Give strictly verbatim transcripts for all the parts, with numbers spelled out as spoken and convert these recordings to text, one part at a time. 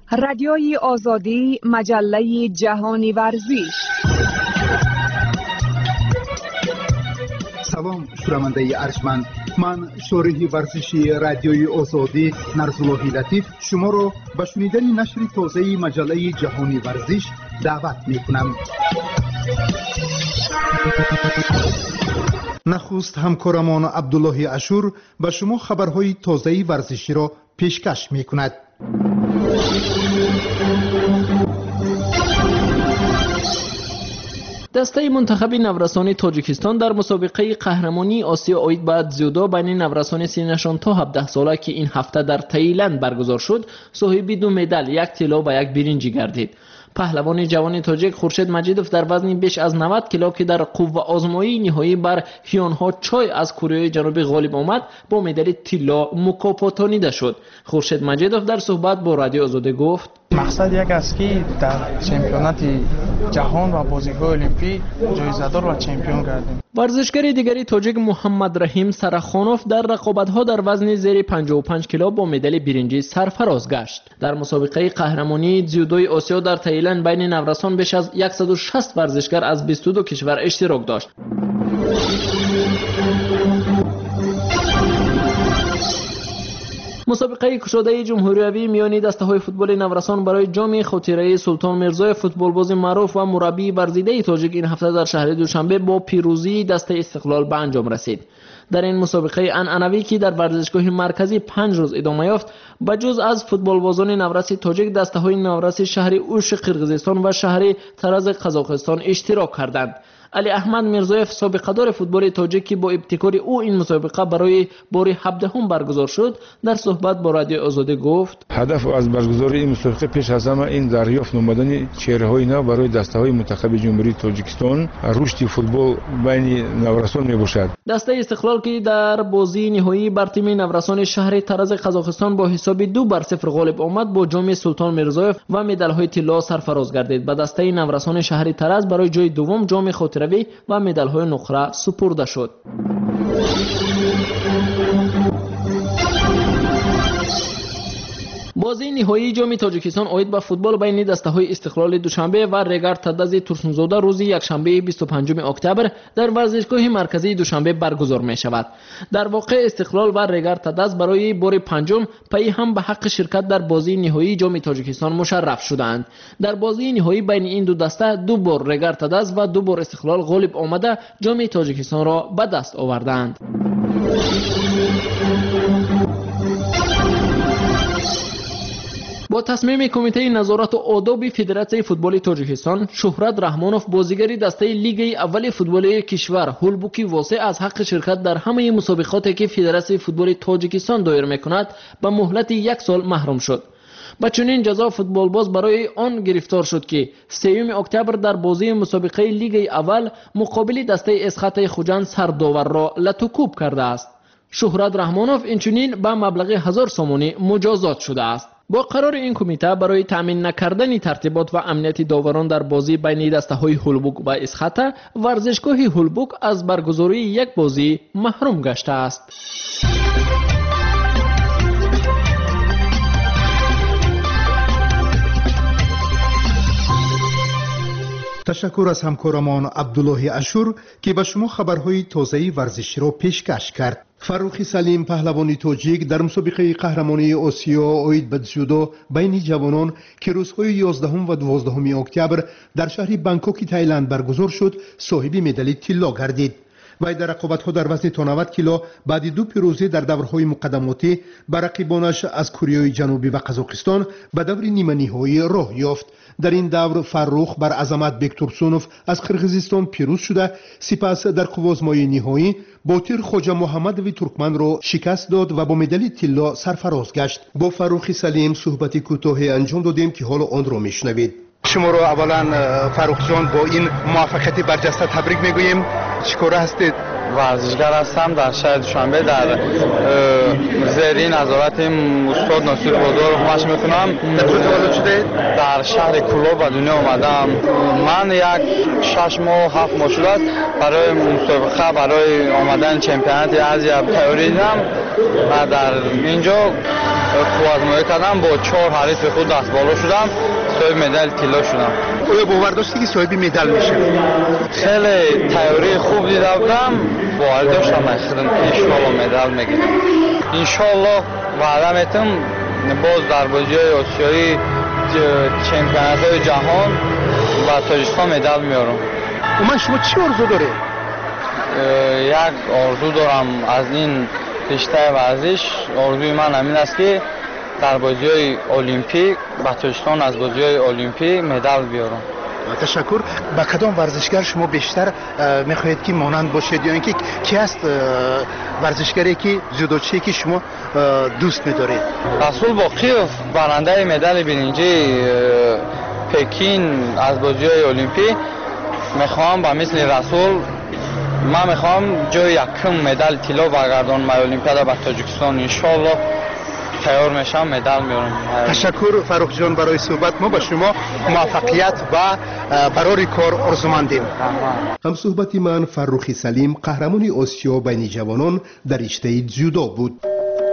رادیوی آزادی، مجله جهانی ورزش. سلام شنونده ارجمند، من شارح ورزشی رادیوی آزادی نرزاللهی لطیف شما را به شنیدن نشر تازه مجله جهانی ورزش دعوت می‌کنم. نخست همکارمان عبدالله اشور به شما خبرهای تازه ورزشی را پیشکش می‌کند. دسته منتخب نورسان تاجیکستان در مسابقه قهرمانی آسیا عاید به дзیودو بین نورسان سینشان تا هفده ساله که این هفته در تایلند برگزار شد، صاحب دو مدال، یک طلا و یک برنجی گردید. پهلوان جوان تاجیک خورشید مجیدوف در وزن بیش از نود کیلو که در قوه آزمایی نهایی بر هیانها چای از کره جنوبی غالب آمد، با مدال طلا مکافاتانیده شد. خورشید مجیدوف در صحبت با رادیو آزادی گفت: مقصد یک است که در چمپیونات جهان و بازی‌های المپیک جایزه‌دار و چمپیون گردیم. ورزشکار دیگری تاجیک محمد رحیم سرخانوف در رقابت‌ها در وزن زیر پنجاه و پنج کیلو با مدال برنجی سرفراز گشت. در مسابقه قهرمانی дзیودوی آسیا در تایلند بین نورسان بیش از صد و شصت ورزشکار از بیست و دو کشور اشتراک داشت. مسابقه کشاده جمهوری میانی دسته‌های فوتبال نورسان برای جام خاطره سلطان میرزای فوتبالباز معروف و مربی ورزیده تاجیک این هفته در شهر دوشنبه با پیروزی دسته استقلال به انجام رسید. در این مسابقه عنعنوی که در ورزشگاه مرکزی پنج روز ادامه یافت، به جز از فوتبالبازان نورس تاجیک، دسته‌های نورس شهر اوش قرقیزستان و شهر ترز قزاقستان اشتراک کردند. علی احمد میرزایف، سابقه دار فوتبال تاجیک که با ابتکار او این مسابقه برای بار هفدهم برگزار شد، در صحبت با رادیو آزادی گفت: هدف از برگزاری این مسابقه پیش از همه این دریافت نمودن چهره‌های نو برای دسته‌های منتخب جمهوری تاجیکستان رشد فوتبال بین نورسان میباشد. دسته استقلال که در بازی نهایی بر تیم نورسان شهر ترز قزاقستان با حساب دو بر صفر غالب آمد، با جام سلطان میرزایف و مدال‌های طلا سرفراز گردید. به دسته نورسان شهر ترز برای جای دوم جام خاطره و مدال‌های نقره سپرده شد. بازی نهایی جام تاجیکستان عاید به فوتبال بین دسته‌های استقلال دوشنبه و رگر تدز ترسونزاده روز یکشنبه بیست و پنجم اکتبر در ورزشگاه مرکزی دوشنبه برگزار می شود. در واقع استقلال و رگر تدز برای بار پنجم پی هم به حق شرکت در بازی نهایی جام تاجیکستان مشرف شدند. در بازی نهایی بین این دو دسته دو بار رگر تدز و دو بار استقلال غالب آمده جام تاجیکستان را به دست آوردند. با تصمیم کمیته نظارت و آداب فدراسیون فوتبال تاجیکستان، شهرت رحمانوف، بازیگری دسته لیگ اول فوتبال کشور، هولبوکی واسه از حق شرکت در همه مسابقاتی که فدراسیون فوتبال تاجیکستان دایر میکند به مهلت یک سال محروم شد. با چنین جزا فوتبالباز برای آن گرفتار شد که سوم اکتبر در بازی مسابقه لیگ اول مقابل دسته اسخط خوجند سرداور را لتوکوب کرده است. شهرت رحمانوف اینچنین به مبلغ هزار سومانی مجازات شده است. با قرار این کمیته برای تامین نکردن ترتیبات و امنیت داوران در بازی بین دسته‌های هولبوک و اسخطه، ورزشگاه هولبوک از برگزاری یک بازی محروم گشته است. تشکر از همکارمان عبدالله اشور که به شما خبرهای تازه ورزشی را پیشکش کرد. فروخی سلیم، پهلوان تاجیک، در مسابقه قهرمانی آسیا عاید به дзیودو بین جوانان که روزهای یازدهم و دوازدهم اکتبر در شهر بانکوک تایلند برگزار شد، صاحب مدال طلا گردید. وی در رقابت‌ها در وزن تا نود کیلو بعد دو پیروزی در دورهای مقدماتی بر رقیبانش از کره جنوبی و قزاقستان به دور نیمه نهایی راه یافت. در این دور فرخ بر عظمت بکتورسونوف از قرقیزستان پیروز شده، سپس در قوازمای نهایی با تیر خواجه محمد وی ترکمن را شکست داد و با مدال طلا سرفراز گشت. با فروخی سلیم صحبتی کوتاهی انجام دادیم که حالا آن را میشنوید. شما را اولا فروخ جان با این موفقیت برجسته تبریک میگوییم. چیکاره هستید؟ ورزشگر هستم در شهر دوشنبه در زیر نظارت استاد ناصر بازار مشق میکنم. در کجا تولد شده؟ در شهر کلو به دنیا آمدم. من یک شش ماه هفت ماه شده است برای مسابقه برای آمدن چمپیونات آسیا تیاری دیدم. و در اینجا کوازمایی کردم، با چهار حریف خود دست بالا شدم، صاحب مدال طلا شدم. آیا باور داشتی که صاحب مدال میشه؟ خیلی تیاری خوب دیده بودم، باور داشتم انشالله مدال میگیرم. انشالله وعده میتونم باز در بازی‌های آسیایی، چمپیونات‌های جهان و تاجیکستان مدال میارم. من شما چی آرزو داره؟ یک آرزو دارم از این رشته ورزش. آرزوی من همین است که در بازی‌های المپیک با تاجیکستان از بازی‌های المپیک مدال بیارم. تشکر. با کدام ورزشگر شما بیشتر میخواهید که مانند باشید یا اینکه کی است ورزشگری که جودوچی که شما دوست می‌دارید؟ رسول باقیوف برنده مدال برنجی پکین از بازی‌های المپیک. میخوام با مثل رسول من میخوام جای یکم مدال طلا برگردانم در المپیاد با تاجیکستان. انشالله تیار میشم مدال میارم. تشکر فرخ جان برای صحبت. ما با شما موفقیت و برای کار آرزومندیم. هم صحبت من فرخی سلیم قهرمان آسیا بین جوانان در رشته جودو بود.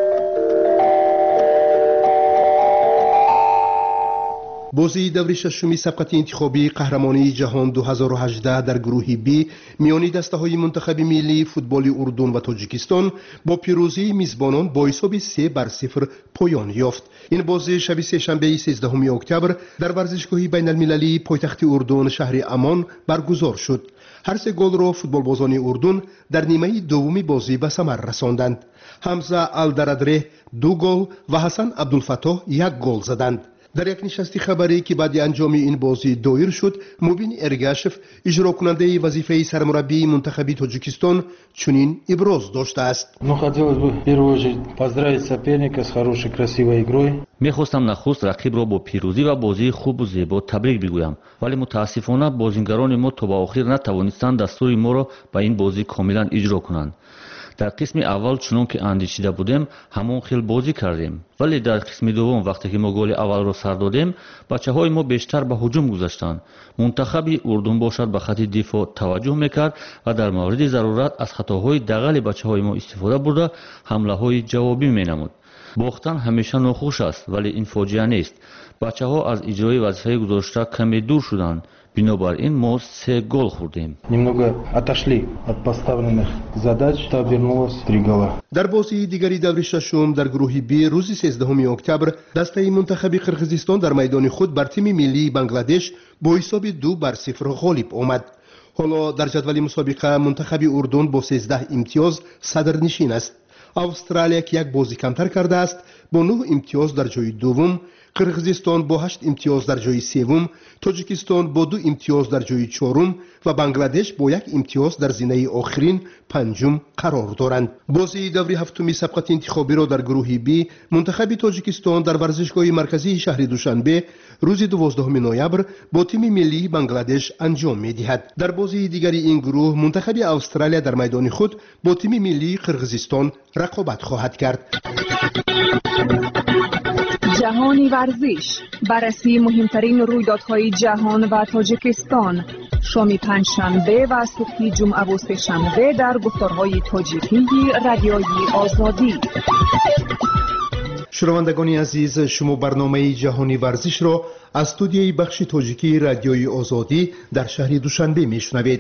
بازی دوره ششمی سبقت انتخابی قهرمانی جهان دو هزار و هجده در گروه بی میان دسته‌های منتخب ملی فوتبال اردن و تاجیکستان با پیروزی میزبانان با حساب سه بر صفر پایان یافت. این بازی شب سه‌شنبه سیزدهم اکتبر در ورزشگاه بین المللی پایتخت اردن شهر امان برگزار شد. هر سه گل را فوتبالبازان اردن در نیمه دوم بازی به ثمر رساندند. حمزه الدردره دو گل و حسن عبدالفتاح یک گل زدند. در یک نشست خبری که بعد انجام این بازی دایر شد، مبین ارگاشف اجرا کننده وظیفه سرمربی منتخب تاجیکستان چنین ابراز داشته است. Ну хотелось бы в первую очередь поздравить соперника с хорошей красивой игрой. میخواستم نخست رقیب را با پیروزی و بازی خوب و زیبا تبریک بگویم، ولی متاسفانه بازیگران ما تا به آخر نتوانستند دستور ما را به این بازی کاملا اجرا کنند. در قسم اول چنان که اندیشیده بودیم همون خیل بازی کردیم، ولی در قسم دوم وقتی که ما گل اول را سر دادیم بچه‌های ما بیشتر به هجوم گذاشتند. منتخب اردن باشد به خط دفاع توجه میکرد و در مورد ضرورت از خطاهای دغل بچه‌های ما استفاده برده حمله‌های جوابی مینمود. باختن همیشه ناخوش است، ولی این فاجعه نیست. بچه‌ها از اجرای وظیفه گذاشته کمی دور شدند. بنابراین ما سه گل خوردیم. Немного отошли от поставленных задач, что обернулось три гола. در بازی دیگری دوره ششم در گروه بی روز سیزدهم اکتبر دسته منتخب قرقیزستان در میدان خود بر تیم ملی بنگلادش با حساب دو بر صفر غالب آمد. حالا در جدول مسابقه منتخب اردن با سیزده امتیاز صدرنشین است. استرالیا که یک بازی کمتر کرده است با نه امتیاز در جای دوم، قرقیزستان با هشت امتیاز در جای سوم، تاجیکستان با دو امتیاز در جای چهارم و بنگلادش با یک امتیاز در زینه آخرین پنجم قرار دارند. بازی دوره هفتم سبقت انتخابی را در گروه بی منتخب تاجیکستان در ورزشگاه مرکزی شهر دوشنبه روز دوازدهم نوامبر با تیم ملی بنگلادش انجام می‌دهد. در بازی دیگری این گروه منتخب استرالیا در میدان خود با تیم ملی قرقیزستان رقابت خواهد کرد. جهانی ورزش، بررسی مهمترین رویدادهای جهان و تاجیکستان، شام پنجشنبه و صبح جمعه و سه‌شنبه در گفتارهای تاجیکی رادیوی آزادی. شنوندگان عزیز، شما برنامه جهانی ورزش را از استودیوی بخش تاجیکی رادیوی آزادی در شهر دوشنبه میشنوید.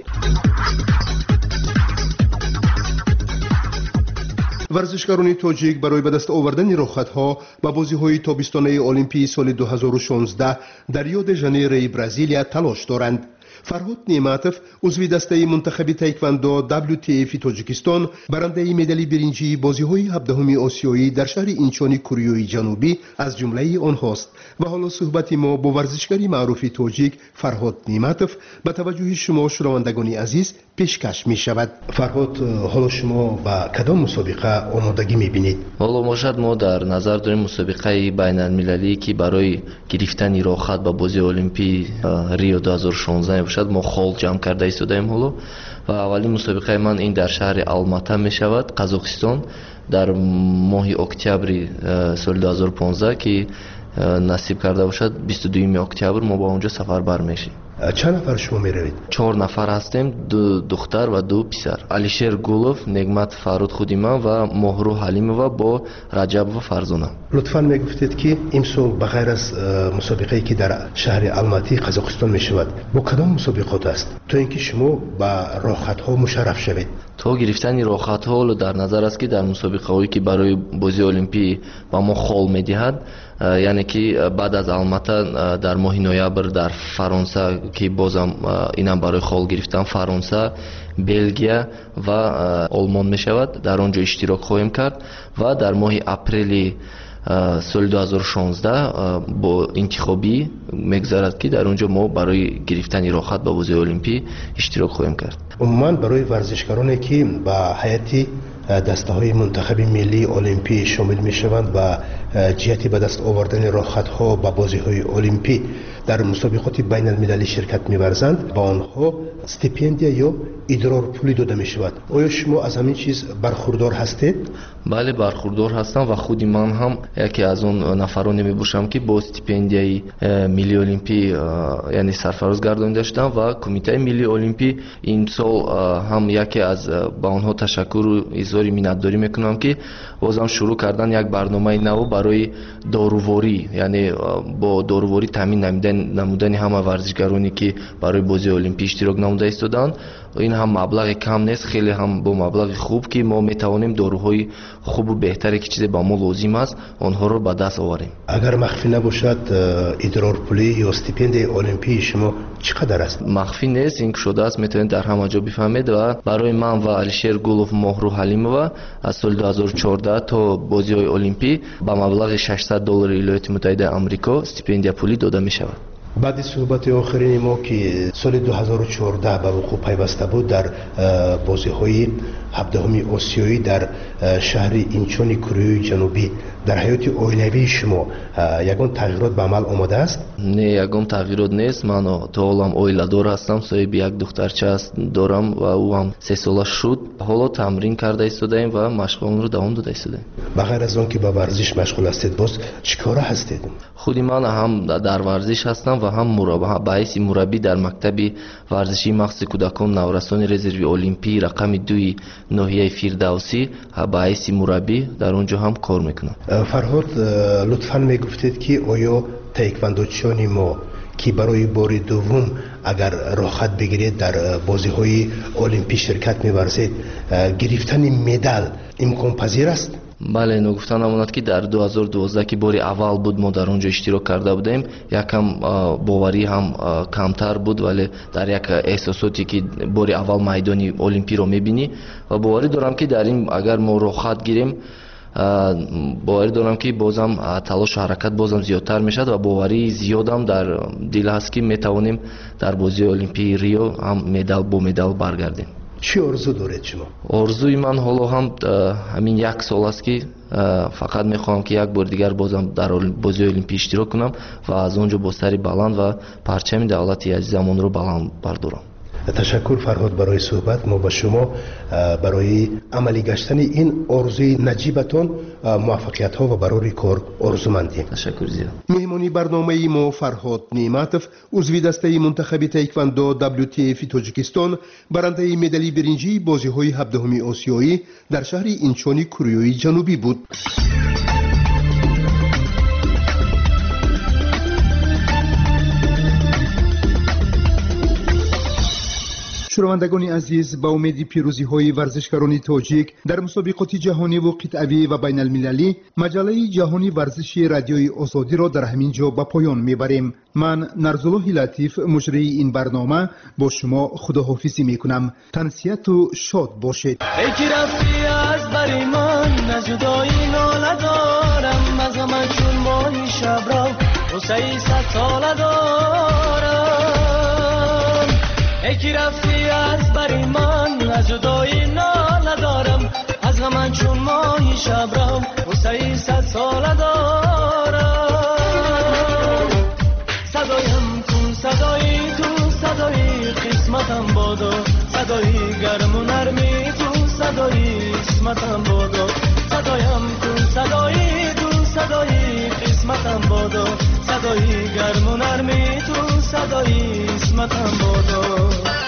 ورزشکاران تاجیک برای به دست آوردن رخصت‌ها و بازی‌های تابستانه المپیک سال دو هزار و شانزده در ریو د ژانیرو برزیل تلاش دارند. فرهاد نعمتوف عضو دسته منتخب تایکواندو دبلیو تی اف تاجیکستان برنده مدال برنجی بازی‌های هفدهم آسیایی در شهر اینچون کره جنوبی از جمله آنهاست و حالا صحبت ما با ورزشکاری معروف تاجیک فرهاد نعمتوف به توجه شما شنوندگان عزیز پیشکش می شود. فرهاد، حالا شما با کدام مسابقه آمادگی می‌بینید؟ حالا باشد ما در نظر داریم مسابقه بین المللی که برای گرفتن راحت به بازی المپیک ریو دو هزار و شانزده باشد ما خال جمع کرده ایستادیم حالا و اولین مسابقه من این در شهر الماتا می شود قزاقستان در ماه اکتبر سال دو هزار و پانزده که نصیب کرده باشد بیست و دوم اکتبر ما با اونجا سفر بر میشیم. چند نفر شما می روید؟ چهار نفر هستیم، دو دختر و دو پسر. علیشیر گولوف، نعمت فرود خودیما و مهرو حلیمова با رجب و فرزانه. لطفاً می گفتید که امسال بغیر از مسابقه‌ای که در شهر الماتی قزاقستان می شود، با کدام مسابقات است تا اینکه شما با راحت‌ها مشرف شوید؟ تو گرفتن راحت‌ها در نظر است که در مسابقه‌هایی که برای بازی المپی با ما خال می‌دهد، یعنی که بعد از الماتا در ماه نوامبر در فرانسه که بازم اینم برای خال گرفتن فرانسه، بلژیا و آلمان می‌شود، در آنجا اشتراک خواهیم کرد و در ماه اپریل سال دو هزار و شانزده با انتخابی میگذرد که در اونجا ما برای گرفتن راحت با بازی المپی اشتراک خواهیم کرد. عموما برای ورزشکارانی که با هیئت دسته های منتخب ملی المپی شامل می شوند و جهتی به دست آوردن راحت ها با بازی های المپی در مسابقات بین المللی شرکت می ورزند، با آنها استیپندیا یا ادرار پولی داده می شود. آیا شما از همین چیز برخوردار هستید؟ بله برخوردار هستم و خودی من هم یکی از اون نفرانی می باشم که با استیپندیای ملی المپی یعنی سرفراز گردانیده شدم و کمیته ملی المپی این سال هم یکی از با آنها تشکر و اظهار منتداری میکنم که بازم شروع کردن یک برنامه نو برای داروواری، یعنی با داروواری تامین نمودن نمودن همه ورزشکارانی که برای بازی المپی اشتراک نموده ایستادند. این هم مبلغ کم نیست، خیلی هم با مبلغ خوب که ما میتوانیم داروهای خوب و بهتری که چیزی با ما لازم است آنها رو به دست آوریم. اگر مخفی نباشد ادرار پولی یا استیپندی المپی شما چقدر است؟ مخفی نیست، این شده است، میتونید در همه جا بفهمید و برای من و علیشیر گولوف مهرو حلیمова از سال دو هزار و چهارده تا بازی های المپی با مبلغ ششصد دلار ایالات متحده آمریکا استیپندیا پولی داده می شود. بعد صحبت آخرین ما که سال دو هزار و چهارده به وقوع پیوسته بود در بازی های هفدهمی آسیایی در شهر اینچون کره جنوبی، در حیات اوینوی شما یگان تغییرات به عمل آمده است؟ نه یگان تغییرات نیست. من تا حالم اویلادور هستم، صاحب یک دخترچه است دارم و او هم سه ساله شد. حالا تمرین کرده ایستادیم و مشغول رو دوام داده ایستادیم. بغیر از آن که با ورزش مشغول هستید باز چیکاره هستید؟ خودی من هم در ورزش هستم و هم مربی به حیث مربی در مکتب ورزشی مخصوص کودکان نورسان رزرو المپی رقم دوی ناحیه فیردوسی به حیث مربی در اونجا هم کار میکنم. فرهاد لطفاً میگفتید که آیا تایکواندوچیان ما که برای بار دوم اگر راحت بگیرید در بازی های المپی شرکت می‌ورزید گرفتن مدال امکان پذیر است؟ بله، نگفتن امانت که در دو هزار و دوازده که باری اول بود ما در اونجا اشتراک کرده بودیم، یکم باوری هم کمتر بود، ولی در یک احساساتی که باری اول میدانی المپی رو میبینی و باوری دارم که در این اگر ما راحت گیریم باوری دارم که بازم تلاش و حرکت بازم زیادتر میشد و باوری زیادم در دل هست که میتوانیم در بازی المپی ریو هم مدال با مدال برگردیم. چی آرزو دارید شما؟ آرزوی من حالا هم همین یک سال است که فقط میخوام که یک بار دیگر بازم در بازی المپی اشتراک کنم و از اونجا با سری بلند و پرچم دولت عزیزمان رو بلند بردارم. تشکر فرهاد برای صحبت. ما با شما برای عملی گشتن این آرزوی نجیبتان موفقیت ها و برای کار آرزومندیم. تشکر زیاد. مهمانی برنامه ما فرهاد نعمتов، عضو دسته منتخب تایکواندو دبلیو تی اف تاجیکستان، برنده مدال برنجی بازی های هفدهمی آسیایی در شهر اینچون کره جنوبی بود. شنوندگان عزیز، با امید پیروزی های ورزشکاران تاجیک در مسابقات جهانی و قطعی و بین المللی، مجله جهانی ورزشی رادیوی آزادی را در همین جا به پایان میبریم. من نرزالله لطیف مجری این برنامه با شما خداحافظی میکنم. تنسیت و شاد باشید. ای که رفتی از بر من نجدایی ناله دارم، از من چون ماهی شب را و سیصد ساله دارم. ای که رفتی از بر من از جدایی ناله دارم، از غم چون ماهی شب را و سیصد ساله دارم. صدایم کن صدایی تو صدایی قسمتم بادو، صدایی گرم و نرمی تو صدایی قسمتم بادو. صدایم کن صدایی تو صدایی قسمتم بادو، صدایی گرم و نرمی تو صدای اسمتم بادا.